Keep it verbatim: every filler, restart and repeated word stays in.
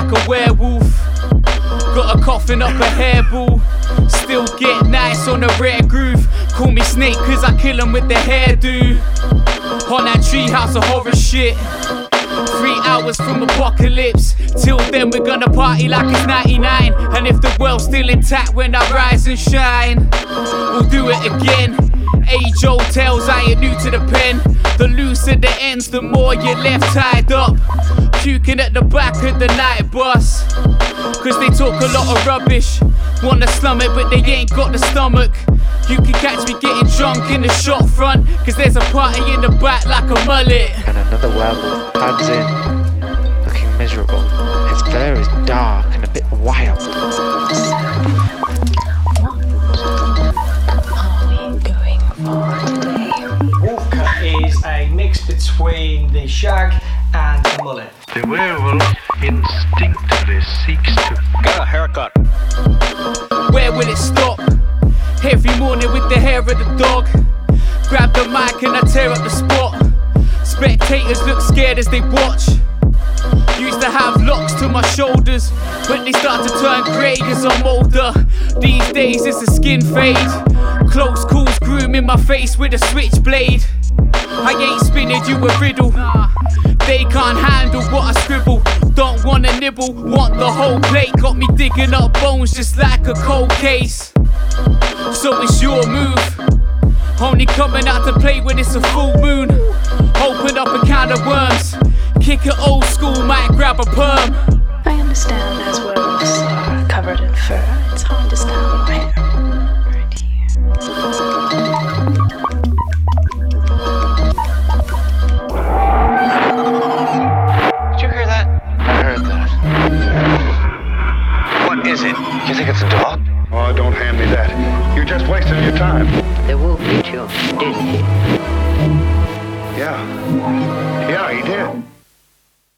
like a werewolf. Got a coffin up a hairball. Still get nice on a rare groove. Call me Snake cause I kill 'em with the hairdo. On that treehouse of horror shit. Three hours from apocalypse. Till then we're gonna party like it's ninety-nine. And if the world's still intact when I rise and shine, we'll do it again. Age-old tales, I ain't new to the pen. The looser the ends, the more you're left tied up. Puking at the back of the night bus. Cause they talk a lot of rubbish. Wanna slum it but they ain't got the stomach. You can catch me getting drunk in the shop front. Cause there's a party in the back like a mullet. And another werewolf buds in, looking miserable. His fur is dark and a bit wild. Wolfcut is a mix between the shag and the mullet. The werewolf instinctively seeks to get a haircut. Where will it stop? Every morning with the hair of the dog. Grab the mic and I tear up the spot. Spectators look scared as they watch. Used to have locks to my shoulders, but they start to turn grey as I'm older. These days it's a skin fade. Close calls grooming my face with a switchblade. I ain't spinning you a riddle. They can't handle what I scribble. Don't wanna nibble, want the whole plate. Got me digging up bones just like a cold case. So it's your move. Only coming out to play when it's a full moon. Open up a can of worms. Kick it old school, might grab a perm. I understand as werewolves are covered in fur. It's hard to stand right right here. Did you hear that? I heard that. What is it? You think it's a dog? Oh, don't hand me that. You're just wasting your time. The wolf beat you, didn't he? Yeah. Yeah, he did.